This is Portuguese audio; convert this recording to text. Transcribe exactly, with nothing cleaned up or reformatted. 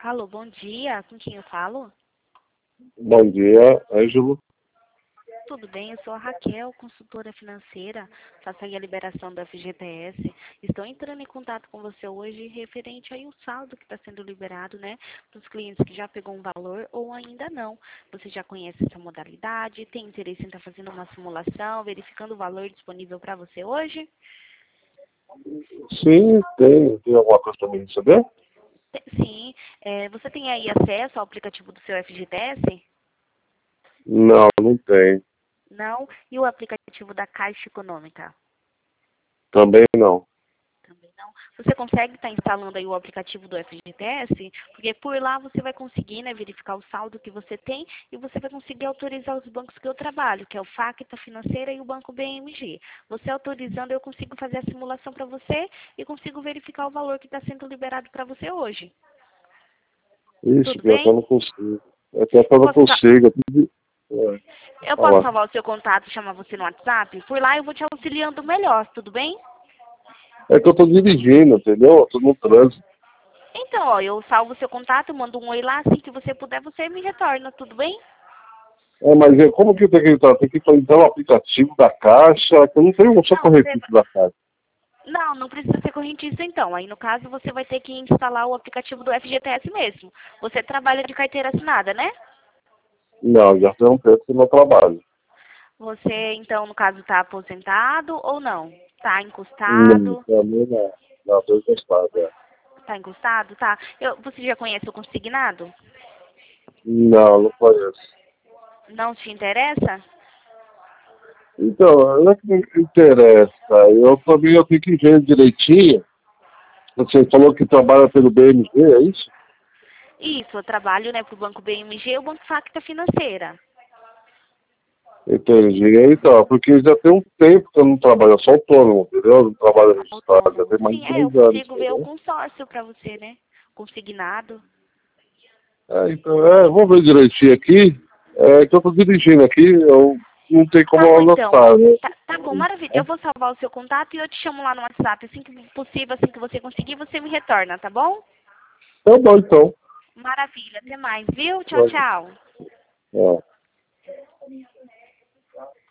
Alô, bom dia. Com quem eu falo? Bom dia, Ângelo. Tudo bem? Eu sou a Raquel, consultora financeira. Faço aí a liberação do F G T S. Estou entrando em contato com você hoje referente aí o saldo que está sendo liberado, né? Dos clientes que já pegou um valor ou ainda não. Você já conhece essa modalidade? Tem interesse em estar fazendo uma simulação, verificando o valor disponível para você hoje? Sim, tem. Tem alguma coisa para mim saber? Sim. É, você tem aí acesso ao aplicativo do seu F G T S? Não, não tem. Não. E o aplicativo da Caixa Econômica? Também não. Também não. Você consegue estar instalando aí o aplicativo do F G T S? Porque por lá você vai conseguir, né, verificar o saldo que você tem e você vai conseguir autorizar os bancos que eu trabalho, que é o Facta Financeira e o Banco B M G. Você autorizando, eu consigo fazer a simulação para você e consigo verificar o valor que está sendo liberado para você hoje. Isso, Tudo pior que eu bem? não consigo. É pior que eu Eu não posso, sa- consigo. É tudo- é, eu posso fala. salvar o seu contato e chamar você no WhatsApp? Por lá eu vou te auxiliando melhor, tudo bem? É que eu tô dirigindo, entendeu? Eu tô no trânsito. Então, ó, eu salvo o seu contato, mando um oi lá, assim que você puder, você me retorna, tudo bem? É, mas é, como que tem que entrar? Tem que entrar no aplicativo da Caixa, que eu não tenho só Não, você corretivo da Caixa. Não, não precisa ser correntista então. Aí no caso você vai ter que instalar o aplicativo do F G T S mesmo. Você trabalha de carteira assinada, né? Não, já tem um tempo que eu não trabalho. Você então no caso está aposentado ou não? Está Não, encostado? também não. Não, tô encostado, é. Está encostado? Tá. Eu, você já conhece o consignado? Não, não conheço. Não te interessa? Então, não é que me interessa. Eu também eu tenho que ver direitinho. Você falou que trabalha pelo B M G, é isso? Isso, eu trabalho, né, para o Banco B M G e o Banco Facta Financeira. Entendi. Então, porque já tem um tempo que eu não trabalho, eu sou autônomo, entendeu? Eu não trabalho registrado, já Autônomo. tem mais Sim, de é, eu dois anos, consigo ver o entendeu? consórcio para você, né? Consignado. É, então, é, vou ver direitinho aqui. É que eu tô dirigindo aqui, eu não tenho Tá como bom, então. anotar, né? Tá, tá bom, maravilha. Eu vou salvar o seu contato e eu te chamo lá no WhatsApp. Assim que possível, assim que você conseguir, você me retorna, tá bom? Tá bom, então. Maravilha. Até mais, viu? Tchau, tchau. É.